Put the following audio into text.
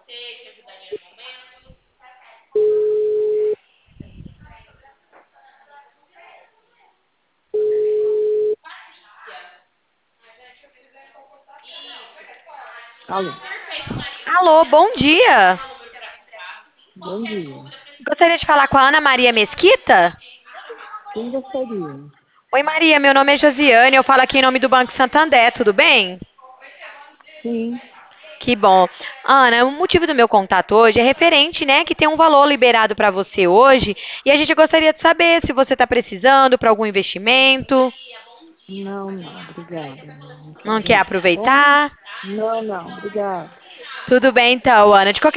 Alô, Alô, bom dia. bom dia. Gostaria de falar com a Ana Maria Mesquita? Quem gostaria? Oi, Maria, meu nome é Josiane, eu falo aqui em nome do Banco Santander, tudo bem? Sim, Que bom. Ana, o motivo do meu contato hoje é referente, né, que tem um valor liberado para você hoje, e a gente gostaria de saber se você está precisando para algum investimento, não, obrigada. Não não quero quer não, tá bom? aproveitar? Não, obrigada. Tudo bem então, Ana. De qualquer